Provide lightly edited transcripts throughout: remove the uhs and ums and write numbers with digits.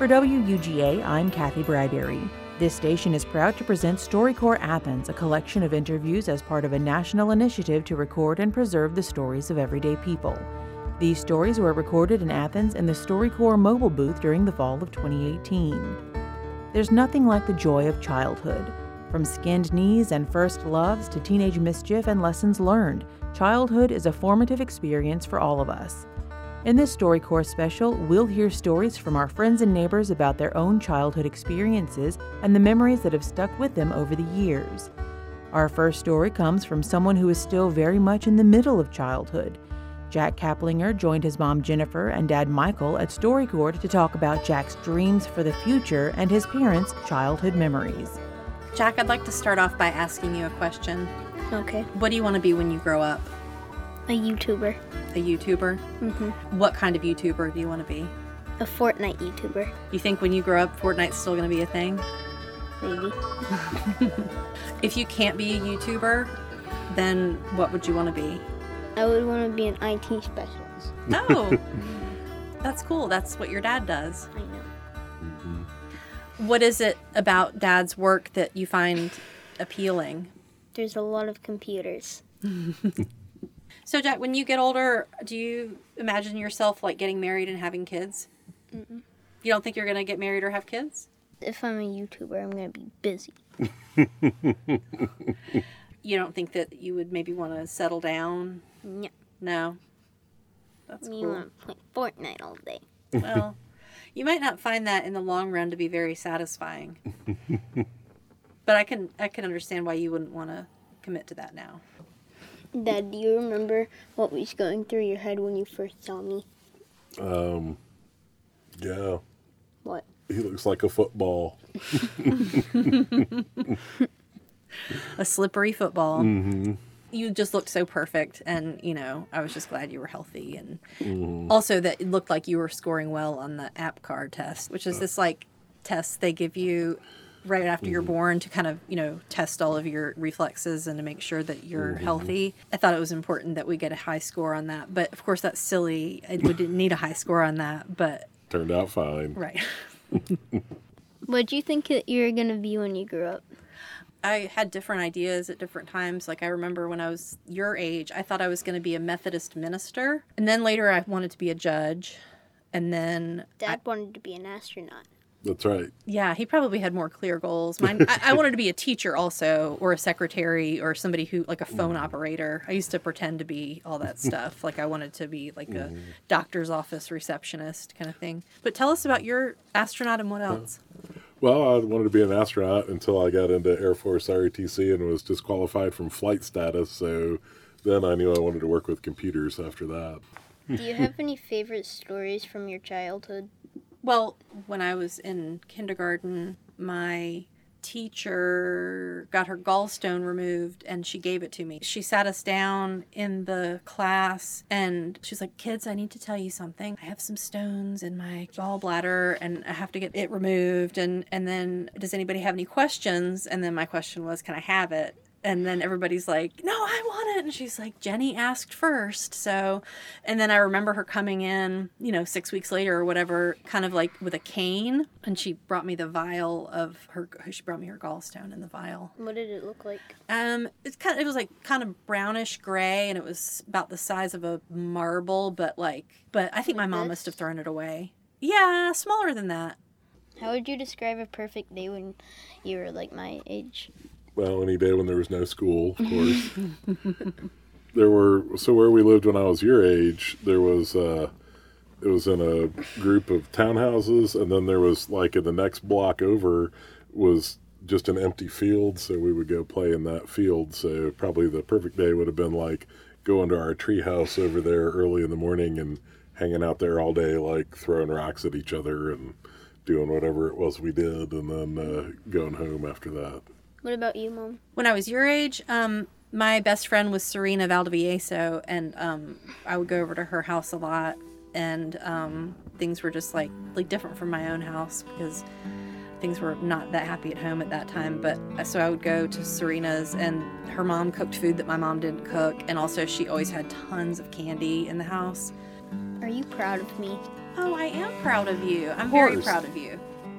For WUGA, I'm Kathy Bradbury. This station is proud to present StoryCorps Athens, a collection of interviews as part of a national initiative to record and preserve the stories of everyday people. These stories were recorded in Athens in the StoryCorps mobile booth during the fall of 2018. There's nothing like the joy of childhood. From skinned knees and first loves to teenage mischief and lessons learned, childhood is a formative experience for all of us. In this StoryCorps special, we'll hear stories from our friends and neighbors about their own childhood experiences and the memories that have stuck with them over the years. Our first story comes from someone who is still very much in the middle of childhood. Jack Kaplinger joined his mom Jennifer and dad Michael at StoryCorps to talk about Jack's dreams for the future and his parents' childhood memories. Jack, I'd like to start off by asking you a question. Okay. What do you want to be when you grow up? A YouTuber. A YouTuber? Mm-hmm. What kind of YouTuber do you want to be? A Fortnite YouTuber. You think when you grow up, Fortnite's still going to be a thing? Maybe. If you can't be a YouTuber, then what would you want to be? I would want to be an IT specialist. Oh, that's cool. That's what your dad does. I know. What is it about Dad's work that you find appealing? There's a lot of computers. So, Jack, when you get older, do you imagine yourself, like, getting married and having kids? Mm-mm. You don't think you're going to get married or have kids? If I'm a YouTuber, I'm going to be busy. You don't think that you would maybe want to settle down? No. No? That's You cool. want to play Fortnite all day. Well, you might not find that in the long run to be very satisfying. But I can understand why you wouldn't want to commit to that now. Dad, do you remember what was going through your head when you first saw me? Yeah. What? He looks like a football. A slippery football. Mm-hmm. You just looked so perfect, and, you know, I was just glad you were healthy. And also that it looked like you were scoring well on the APCAR test, which is this, like, test they give you right after you're born to kind of, you know, test all of your reflexes and to make sure that you're healthy. I thought it was important that we get a high score on that. But, of course, that's silly. We didn't need a high score on that, but... Turned out fine. Right. What do you think that you're going to be when you grow up? I had different ideas at different times. Like, I remember when I was your age, I thought I was going to be a Methodist minister. And then later I wanted to be a judge. And then... Dad wanted to be an astronaut. That's right. Yeah, he probably had more clear goals. Mine, I wanted to be a teacher also, or a secretary, or somebody who, like a phone operator. I used to pretend to be all that stuff. Like, I wanted to be like a doctor's office receptionist kind of thing. But tell us about your astronaut and what else. Well, I wanted to be an astronaut until I got into Air Force ROTC and was disqualified from flight status. So then I knew I wanted to work with computers after that. Do you have any favorite stories from your childhood? Well, when I was in kindergarten, my teacher got her gallstone removed and she gave it to me. She sat us down in the class and she's like, "Kids, I need to tell you something. I have some stones in my gallbladder and I have to get it removed. And then, does anybody have any questions?" And then my question was, "Can I have it?" And then everybody's like, "No, I want it." And she's like, "Jenny asked first." So, and then I remember her coming in, 6 weeks later or whatever, kind of like with a cane. And she brought me the vial of she brought me her gallstone in the vial. What did it look like? It was like kind of brownish gray, and it was about the size of a marble, but I think my mom must have thrown it away. Yeah, smaller than that. How would you describe a perfect day when you were like my age? Well, any day when there was no school, of course. So where we lived when I was your age, there was, it was in a group of townhouses, and then there was, like, in the next block over was just an empty field, so we would go play in that field. So probably the perfect day would have been, like, going to our treehouse over there early in the morning and hanging out there all day, like, throwing rocks at each other and doing whatever it was we did, and then going home after that. What about you, Mom? When I was your age, my best friend was Serena Valdivieso, and I would go over to her house a lot, and things were just like different from my own house because things were not that happy at home at that time. But so I would go to Serena's, and her mom cooked food that my mom didn't cook, and also she always had tons of candy in the house. Are you proud of me? Oh, I am proud of you. I'm very course. proud of you.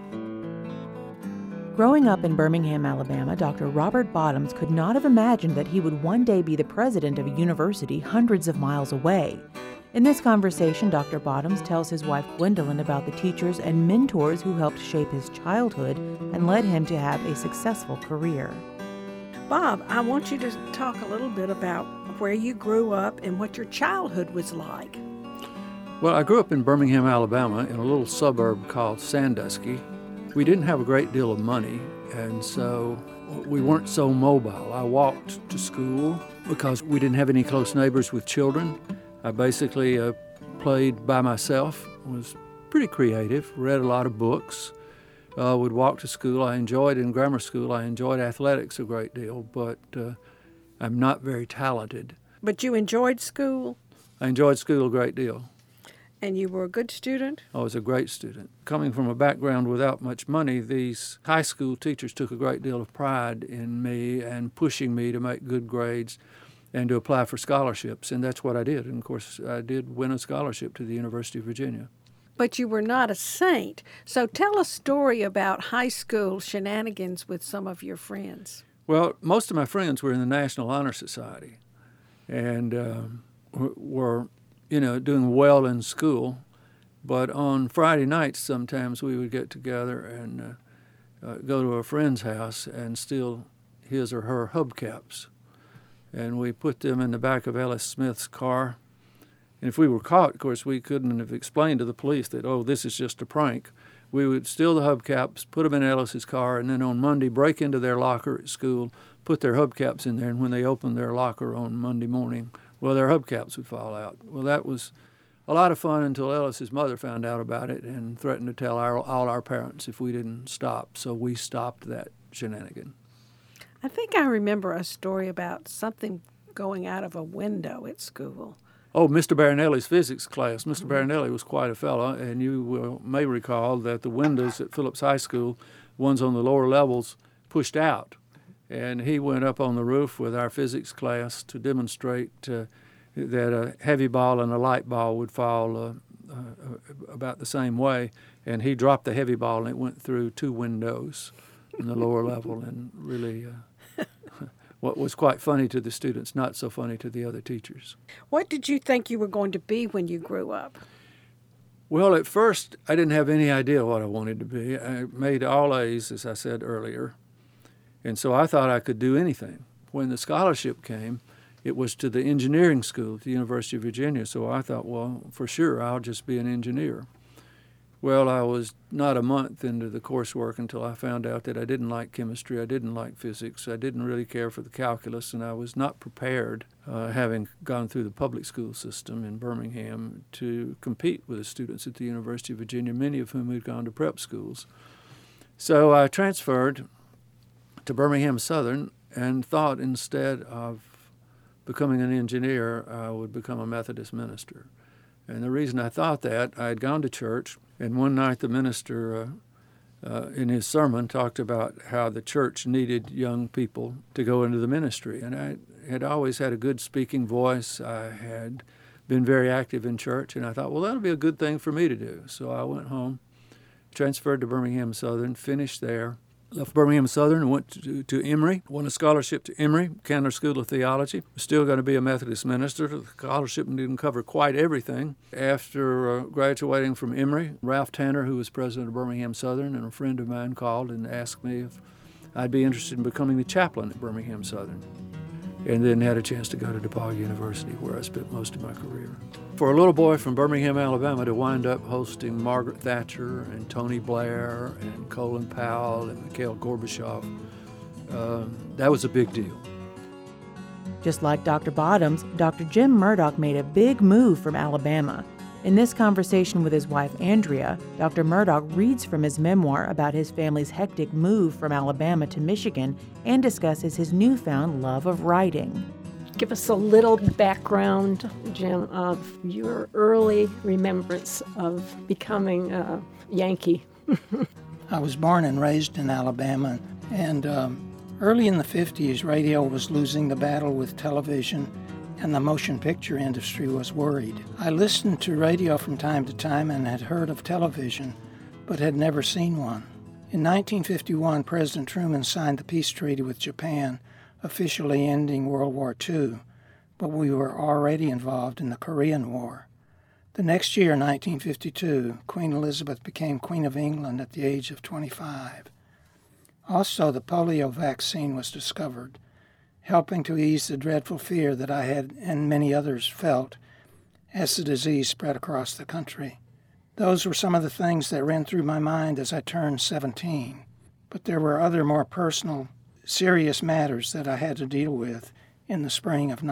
Growing up in Birmingham, Alabama, Dr. Robert Bottoms could not have imagined that he would one day be the president of a university hundreds of miles away. In this conversation, Dr. Bottoms tells his wife Gwendolyn about the teachers and mentors who helped shape his childhood and led him to have a successful career. Bob, I want you to talk a little bit about where you grew up and what your childhood was like. Well, I grew up in Birmingham, Alabama, in a little suburb called Sandusky. We didn't have a great deal of money, and so we weren't so mobile. I walked to school because we didn't have any close neighbors with children. I basically played by myself, was pretty creative, read a lot of books, would walk to school. In grammar school, I enjoyed athletics a great deal, but I'm not very talented. But you enjoyed school, I enjoyed school a great deal. and you were a good student? I was a great student. Coming from a background without much money, these high school teachers took a great deal of pride in me and pushing me to make good grades and to apply for scholarships, and that's what I did. And, of course, I did win a scholarship to the University of Virginia. But you were not a saint. So tell a story about high school shenanigans with some of your friends. Well, most of my friends were in the National Honor Society and were, doing well in school. But on Friday nights, sometimes we would get together and go to a friend's house and steal his or her hubcaps. And we put them in the back of Ellis Smith's car. And if we were caught, of course, we couldn't have explained to the police that, this is just a prank. We would steal the hubcaps, put them in Ellis's car, and then on Monday break into their locker at school, put their hubcaps in there, and when they opened their locker on Monday morning, their hubcaps would fall out. Well, that was a lot of fun until Ellis's mother found out about it and threatened to tell all our parents if we didn't stop. So we stopped that shenanigan. I think I remember a story about something going out of a window at school. Oh, Mr. Barinelli's physics class. Mr. Barinelli was quite a fellow, and you may recall that the windows at Phillips High School, ones on the lower levels, pushed out. And he went up on the roof with our physics class to demonstrate that a heavy ball and a light ball would fall about the same way. And he dropped the heavy ball, and it went through two windows in the lower level, and really... what was quite funny to the students, not so funny to the other teachers. What did you think you were going to be when you grew up? Well, at first, I didn't have any idea what I wanted to be. I made all A's, as I said earlier, and so I thought I could do anything. When the scholarship came, it was to the engineering school at the University of Virginia, so I thought, for sure, I'll just be an engineer. Well, I was not a month into the coursework until I found out that I didn't like chemistry, I didn't like physics, I didn't really care for the calculus, and I was not prepared, having gone through the public school system in Birmingham, to compete with the students at the University of Virginia, many of whom had gone to prep schools. So I transferred to Birmingham Southern and thought instead of becoming an engineer, I would become a Methodist minister. And the reason I thought that, I had gone to church, and one night the minister, in his sermon, talked about how the church needed young people to go into the ministry. And I had always had a good speaking voice. I had been very active in church, and I thought, that'll be a good thing for me to do. So I went home, transferred to Birmingham Southern, finished there, left Birmingham Southern and went to Emory, won a scholarship to Emory, Candler School of Theology. Was still going to be a Methodist minister. The scholarship didn't cover quite everything. After graduating from Emory, Ralph Tanner, who was president of Birmingham Southern, and a friend of mine called and asked me if I'd be interested in becoming the chaplain at Birmingham Southern. And then had a chance to go to DePauw University, where I spent most of my career. For a little boy from Birmingham, Alabama, to wind up hosting Margaret Thatcher and Tony Blair and Colin Powell and Mikhail Gorbachev, that was a big deal. Just like Dr. Bottoms, Dr. Jim Murdoch made a big move from Alabama. In this conversation with his wife, Andrea, Dr. Murdoch reads from his memoir about his family's hectic move from Alabama to Michigan and discusses his newfound love of writing. Give us a little background, Jim, of your early remembrance of becoming a Yankee. I was born and raised in Alabama, and early in the 50s, radio was losing the battle with television, and the motion picture industry was worried. I listened to radio from time to time and had heard of television, but had never seen one. In 1951, President Truman signed the peace treaty with Japan, officially ending World War II, but we were already involved in the Korean War. The next year, 1952, Queen Elizabeth became Queen of England at the age of 25. Also, the polio vaccine was discovered, helping to ease the dreadful fear that I had and many others felt as the disease spread across the country. Those were some of the things that ran through my mind as I turned 17. But there were other more personal, serious matters that I had to deal with in the spring of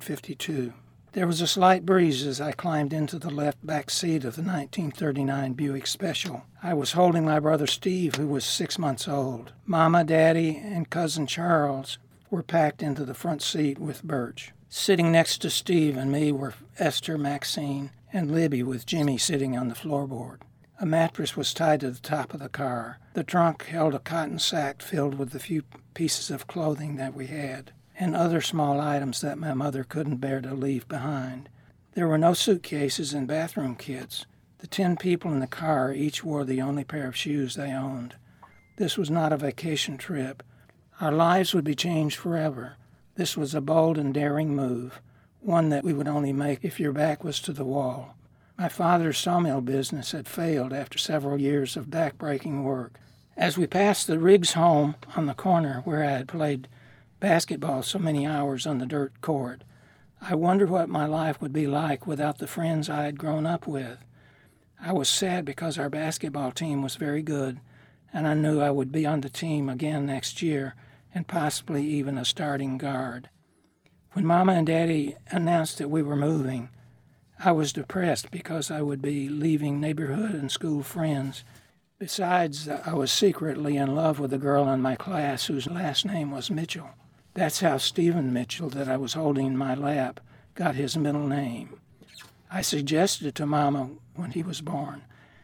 1952. There was a slight breeze as I climbed into the left back seat of the 1939 Buick Special. I was holding my brother Steve, who was 6 months old. Mama, Daddy, and cousin Charles were packed into the front seat with Birch. Sitting next to Steve and me were Esther, Maxine, and Libby, with Jimmy sitting on the floorboard. A mattress was tied to the top of the car. The trunk held a cotton sack filled with the few pieces of clothing that we had, and other small items that my mother couldn't bear to leave behind. There were no suitcases and bathroom kits. The 10 people in the car each wore the only pair of shoes they owned. This was not a vacation trip. Our lives would be changed forever. This was a bold and daring move, one that we would only make if your back was to the wall. My father's sawmill business had failed after several years of back-breaking work. As we passed the Riggs home on the corner where I had played basketball so many hours on the dirt court, I wondered what my life would be like without the friends I had grown up with. I was sad because our basketball team was very good, and I knew I would be on the team again next year and possibly even a starting guard. When Mama and Daddy announced that we were moving, I was depressed because I would be leaving neighborhood and school friends. Besides, I was secretly in love with a girl in my class whose last name was Mitchell. That's how Stephen Mitchell, that I was holding in my lap, got his middle name. I suggested it to Mama when he was born.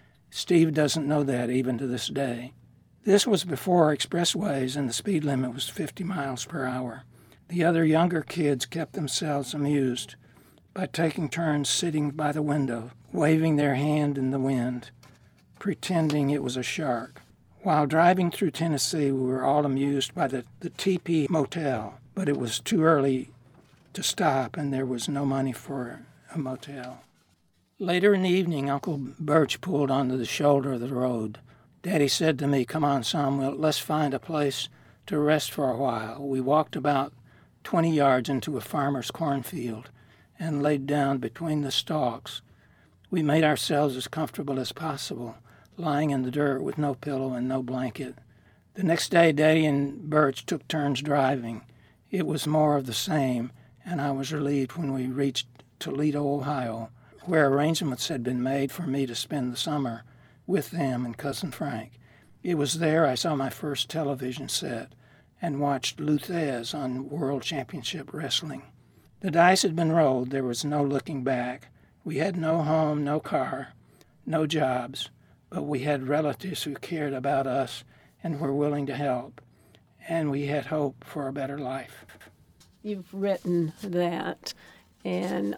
Steve doesn't know that even to this day. This was before expressways and the speed limit was 50 miles per hour. The other younger kids kept themselves amused by taking turns sitting by the window, waving their hand in the wind, pretending it was a shark. While driving through Tennessee, we were all amused by the Teepee Motel, but it was too early to stop and there was no money for a motel. Later in the evening, Uncle Birch pulled onto the shoulder of the road. Daddy said to me, "Come on, Samuel, let's find a place to rest for a while." We walked about 20 yards into a farmer's cornfield and laid down between the stalks. We made ourselves as comfortable as possible, lying in the dirt with no pillow and no blanket. The next day, Daddy and Birch took turns driving. It was more of the same, and I was relieved when we reached Toledo, Ohio, where arrangements had been made for me to spend the summer with them and Cousin Frank. It was there I saw my first television set and watched Lou Thez on World Championship Wrestling. The dice had been rolled. There was no looking back. We had no home, no car, no jobs, but we had relatives who cared about us and were willing to help, and we had hope for a better life. You've written that, and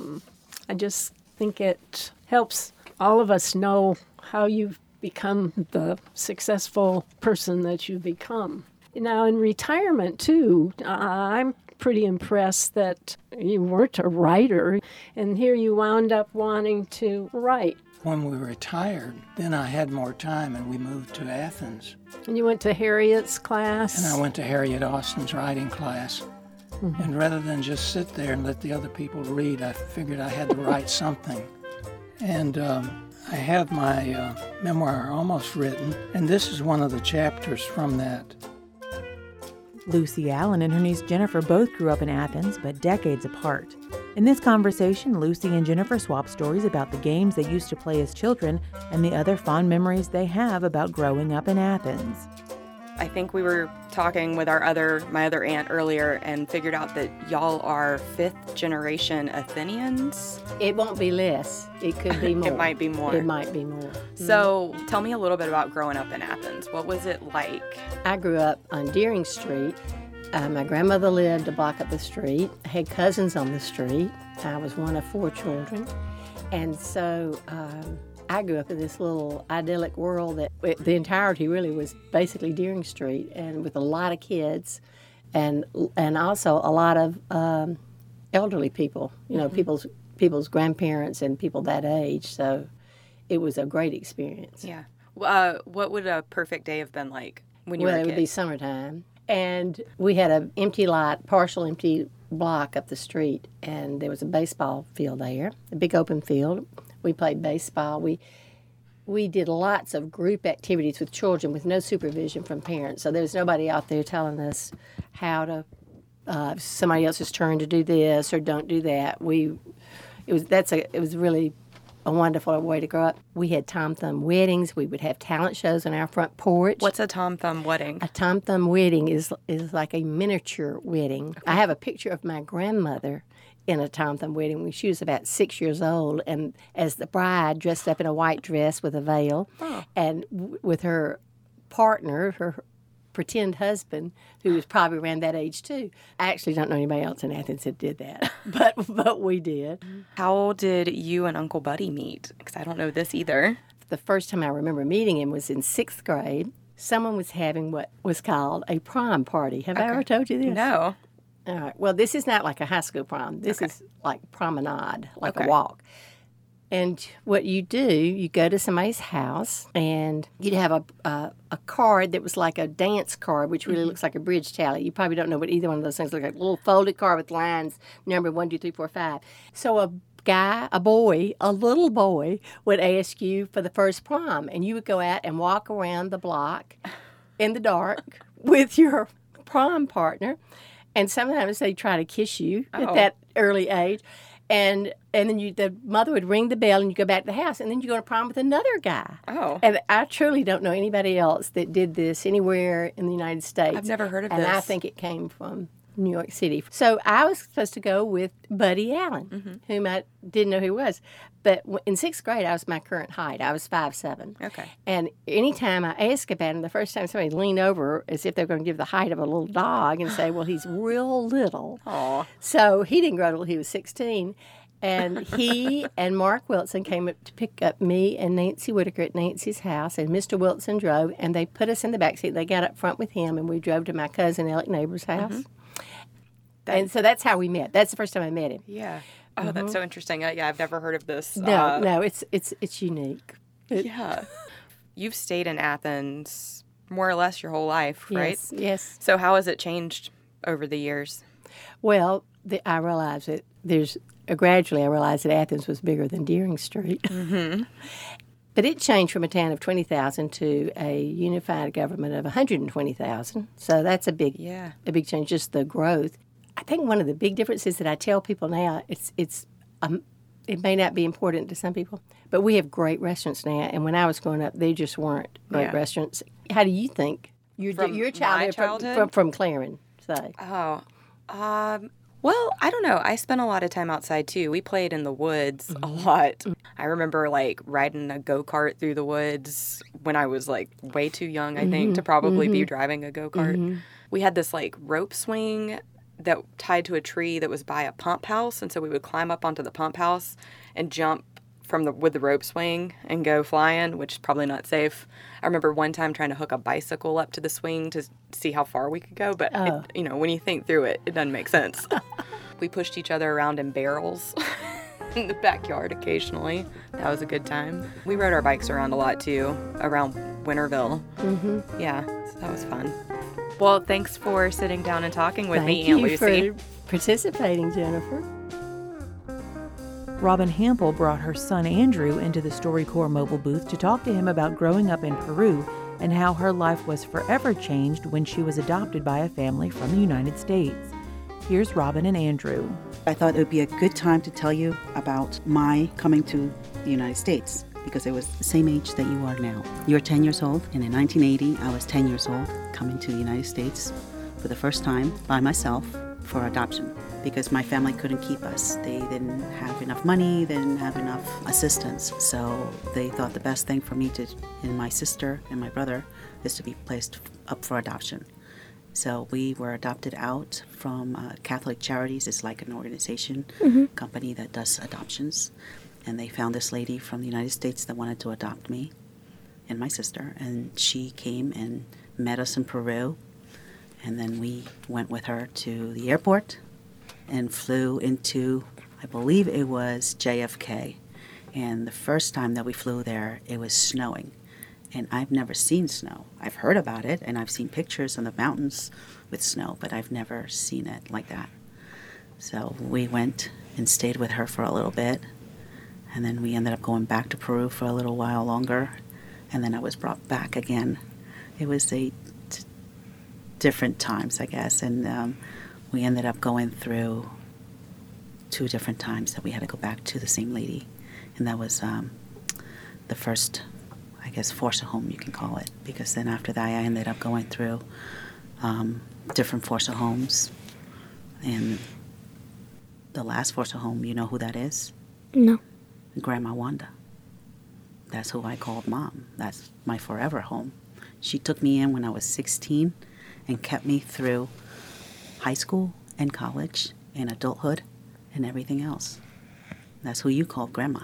I just think it helps all of us know how you've become the successful person that you've become. Now, in retirement, too, I'm pretty impressed that you weren't a writer, and here you wound up wanting to write. When we retired, then I had more time, and we moved to Athens. And you went to Harriet's class? And I went to Harriet Austin's writing class. Mm-hmm. And rather than just sit there and let the other people read, I figured I had to write something. And I have my memoir almost written, and this is one of the chapters from that. Lucy Allen and her niece Jennifer both grew up in Athens, but decades apart. In this conversation, Lucy and Jennifer swap stories about the games they used to play as children and the other fond memories they have about growing up in Athens. I think we were talking with my other aunt earlier and figured out that y'all are 5th generation Athenians. It won't be less. It could be more. It might be more. It might be more. So tell me a little bit about growing up in Athens. What was it like? I grew up on Deering Street, My grandmother lived a block up the street. I had cousins on the street. I was one of 4 children. And so I grew up in this little idyllic world that the entirety really was basically Deering Street, and with a lot of kids and also a lot of elderly people, people's grandparents and people that age. So it was a great experience. Yeah. What would a perfect day have been like when you were a kid? Well, it would be summertime. And we had an empty lot, partial empty block up the street, and there was a baseball field there, a big open field. We played baseball. We did lots of group activities with children with no supervision from parents. So there was nobody out there telling us how to, somebody else's turn to do this or don't do that. It was really a wonderful way to grow up. We had Tom Thumb weddings. We would have talent shows on our front porch. What's a Tom Thumb wedding? A Tom Thumb wedding is like a miniature wedding. Okay. I have a picture of my grandmother in a Tom Thumb wedding when she was about 6 years old, and as the bride, dressed up in a white dress with a veil, and with her partner, her pretend husband, who was probably around that age too. I actually don't know anybody else in Athens that did that, but we did. How did you and Uncle Buddy meet? Because I don't know this either. The first time I remember meeting him was in 6th grade. Someone was having what was called a prom party. Have I ever told you this? No. All right. Well, this is not like a high school prom. This is like promenade, like a walk. And what you do, you go to somebody's house, and you'd have a card that was like a dance card, which really looks like a bridge tally. You probably don't know what either one of those things look like. A little folded card with lines, number 1, 2, 3, 4, 5. So a little boy would ask you for the first prom, and you would go out and walk around the block in the dark with your prom partner. And sometimes they'd try to kiss you at that early age. And then the mother would ring the bell, and you go back to the house, and then you go to prom with another guy. Oh. And I truly don't know anybody else that did this anywhere in the United States. I've never heard of this. And I think it came from New York City. So I was supposed to go with Buddy Allen, whom I didn't know who he was. But in 6th grade, I was my current height. I was 5'7". Okay. And anytime I asked about him, the first time somebody leaned over as if they were going to give the height of a little dog and say, well, he's real little. Aww. So he didn't grow until he was 16. And he and Mark Wilson came up to pick up me and Nancy Whitaker at Nancy's house, and Mr. Wilson drove, and they put us in the back seat. They got up front with him, and we drove to my cousin Alec Neighbor's house. And so that's how we met. That's the first time I met him. Yeah. Oh, that's so interesting. Yeah, I've never heard of this. No, it's unique. Yeah. You've stayed in Athens more or less your whole life, right? Yes. So how has it changed over the years? Well, I realized that gradually I realized that Athens was bigger than Deering Street. But it changed from a town of 20,000 to a unified government of 120,000. So that's a big change, just the growth. I think one of the big differences that I tell people now, it may not be important to some people, but we have great restaurants now. And when I was growing up, they just weren't great restaurants. How do you think your childhood from Claren? Say. Well, I don't know. I spent a lot of time outside, too. We played in the woods a lot. I remember, riding a go-kart through the woods when I was, way too young, I think, to probably be driving a go-kart. We had this, rope swing that tied to a tree that was by a pump house, and so we would climb up onto the pump house and jump with the rope swing and go flying, which is probably not safe. I remember one time trying to hook a bicycle up to the swing to see how far we could go, but when you think through it, it doesn't make sense. We pushed each other around in barrels in the backyard occasionally. That was a good time. We rode our bikes around a lot too, around Winterville. Yeah, so that was fun. Well, thanks for sitting down and talking with me, Aunt Lucy. Thank you for participating, Jennifer. Robin Hampel brought her son Andrew into the StoryCorps mobile booth to talk to him about growing up in Peru and how her life was forever changed when she was adopted by a family from the United States. Here's Robin and Andrew. I thought it would be a good time to tell you about my coming to the United States, because it was the same age that you are now. You're 10 years old, and in 1980, I was 10 years old, coming to the United States for the first time by myself for adoption, because my family couldn't keep us. They didn't have enough money, they didn't have enough assistance, so they thought the best thing for me and my sister and my brother is to be placed up for adoption. So we were adopted out from Catholic Charities. It's like an organization, company that does adoptions. And they found this lady from the United States that wanted to adopt me and my sister. And she came and met us in Peru. And then we went with her to the airport and flew into, I believe it was JFK. And the first time that we flew there, it was snowing. And I've never seen snow. I've heard about it, and I've seen pictures on the mountains with snow, but I've never seen it like that. So we went and stayed with her for a little bit. And then we ended up going back to Peru for a little while longer. And then I was brought back again. It was different times, I guess. And we ended up going through 2 different times that we had to go back to the same lady. And that was the first, I guess, foster home, you can call it. Because then after that, I ended up going through different foster homes. And the last foster home, you know who that is? No. Grandma Wanda. That's who I called Mom. That's my forever home. She took me in when I was 16 and kept me through high school and college and adulthood and everything else. That's who you called Grandma.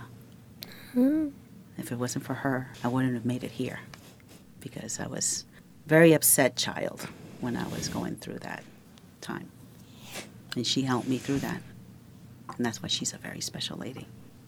If it wasn't for her, I wouldn't have made it here because I was a very upset child when I was going through that time. And she helped me through that. And that's why she's a very special lady.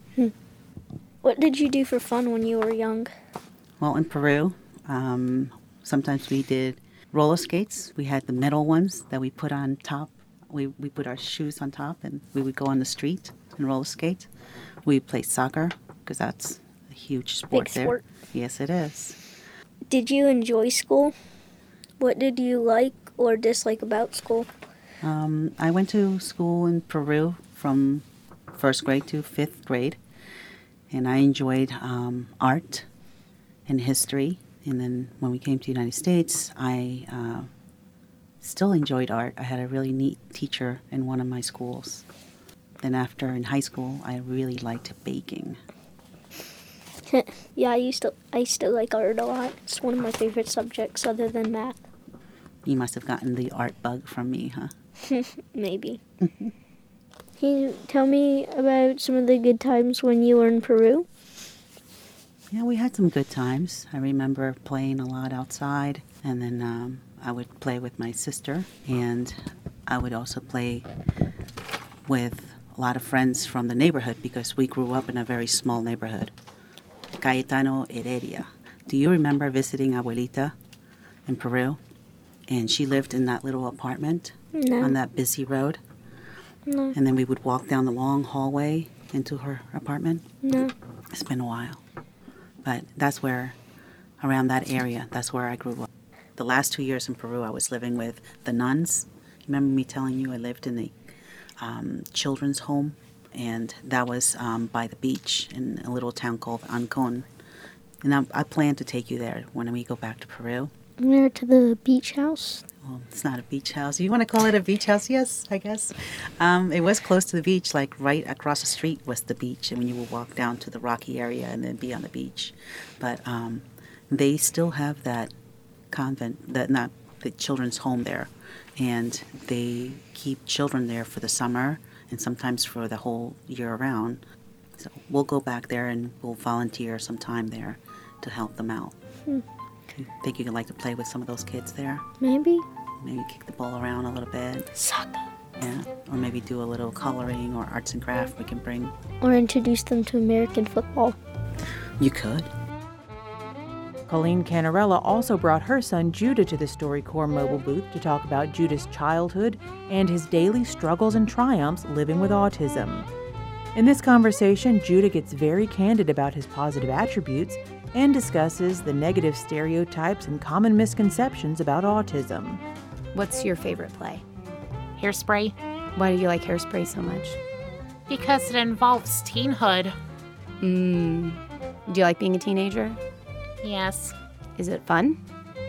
What did you do for fun when you were young? Well, in Peru, sometimes we did roller skates. We had the metal ones that we put on top. We put our shoes on top and we would go on the street and roller skate. We played soccer because that's a huge sport Big there. sport. Yes, it is. Did you enjoy school? What did you like or dislike about school? I went to school in Peru from 1st grade to 5th grade. And I enjoyed art and history. And then when we came to the United States, I still enjoyed art. I had a really neat teacher in one of my schools. Then after in high school, I really liked baking. Yeah, I still like art a lot. It's one of my favorite subjects other than math. You must have gotten the art bug from me, huh? Maybe. Can you tell me about some of the good times when you were in Peru? Yeah, we had some good times. I remember playing a lot outside, and then I would play with my sister, and I would also play with a lot of friends from the neighborhood because we grew up in a very small neighborhood. Cayetano Heredia. Do you remember visiting Abuelita in Peru? And she lived in that little apartment on that busy road. No. And then we would walk down the long hallway into her apartment. No. It's been a while. But that's where, around that area, that's where I grew up. The last 2 years in Peru, I was living with the nuns. Remember me telling you I lived in the children's home? And that was by the beach in a little town called Ancon. And I plan to take you there when we go back to Peru. Near to the beach house? Well, it's not a beach house. You want to call it a beach house? Yes, I guess. It was close to the beach, like right across the street was the beach. And when you would walk down to the rocky area and then be on the beach. But they still have that convent, not the children's home there. And they keep children there for the summer and sometimes for the whole year around. So we'll go back there and we'll volunteer some time there to help them out. You think you could like to play with some of those kids there? Maybe. Maybe kick the ball around a little bit. Soccer. Yeah. Or maybe do a little coloring or arts and craft we can bring. Or introduce them to American football. You could. Colleen Canarella also brought her son Judah to the StoryCorps mobile booth to talk about Judah's childhood and his daily struggles and triumphs living with autism. In this conversation, Judah gets very candid about his positive attributes and discusses the negative stereotypes and common misconceptions about autism. What's your favorite play? Hairspray. Why do you like Hairspray so much? Because it involves teenhood. Do you like being a teenager? Yes. Is it fun?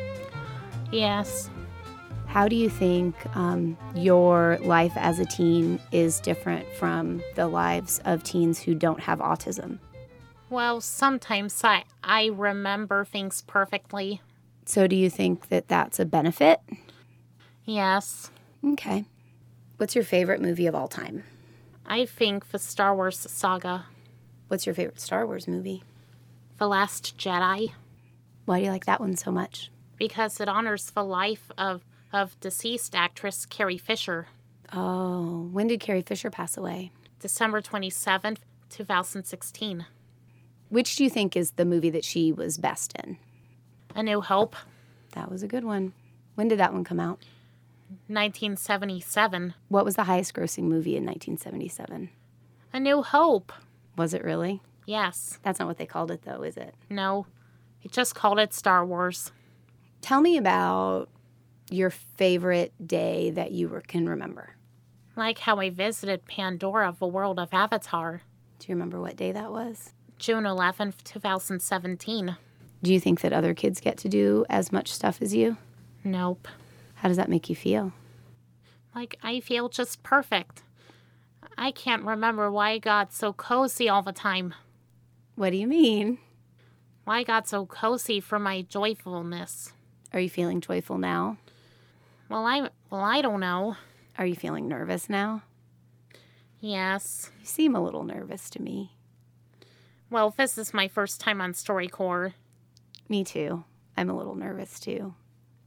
Yes. How do you think your life as a teen is different from the lives of teens who don't have autism? Well, sometimes I remember things perfectly. So do you think that that's a benefit? Yes. Okay. What's your favorite movie of all time? I think the Star Wars saga. What's your favorite Star Wars movie? The Last Jedi. Why do you like that one so much? Because it honors the life of deceased actress Carrie Fisher. Oh, when did Carrie Fisher pass away? December 27th, 2016. Which do you think is the movie that she was best in? A New Hope. That was a good one. When did that one come out? 1977. What was the highest grossing movie in 1977? A New Hope. Was it really? Yes. That's not what they called it, though, is it? No. They just called it Star Wars. Tell me about your favorite day that you can remember. Like how I visited Pandora, the world of Avatar. Do you remember what day that was? June 11th, 2017. Do you think that other kids get to do as much stuff as you? Nope. How does that make you feel? Like I feel just perfect. I can't remember why I got so cozy all the time. What do you mean? Why I got so cozy for my joyfulness. Are you feeling joyful now? Well, I don't know. Are you feeling nervous now? Yes. You seem a little nervous to me. Well, this is my first time on StoryCorps. Me too. I'm a little nervous too.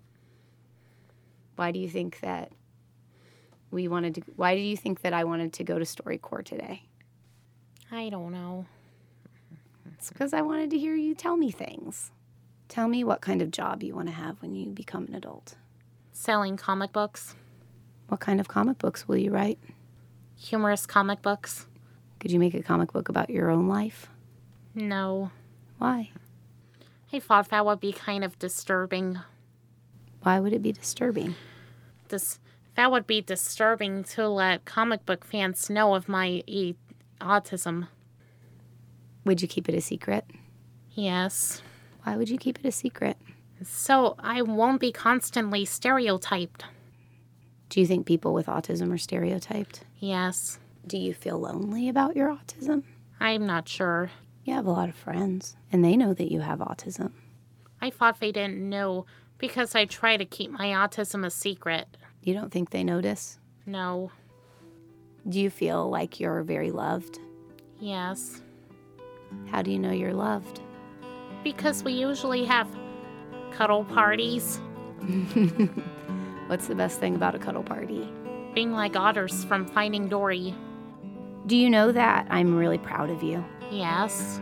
Why do you think that why do you think that I wanted to go to StoryCorps today? I don't know. It's because I wanted to hear you tell me things. Tell me what kind of job you want to have when you become an adult. Selling comic books. What kind of comic books will you write? Humorous comic books. Could you make a comic book about your own life? No. Why? I thought that would be kind of disturbing. Why would it be disturbing? That would be disturbing to let comic book fans know of my autism. Would you keep it a secret? Yes. Why would you keep it a secret? So I won't be constantly stereotyped. Do you think people with autism are stereotyped? Yes. Do you feel lonely about your autism? I'm not sure. You have a lot of friends, and they know that you have autism. I thought they didn't know because I try to keep my autism a secret. You don't think they notice? No. Do you feel like you're very loved? Yes. How do you know you're loved? Because we usually have cuddle parties. What's the best thing about a cuddle party? Being like otters from Finding Dory. Do you know that I'm really proud of you? Yes.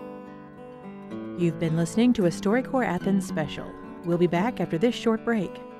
You've been listening to a StoryCorps Athens special. We'll be back after this short break.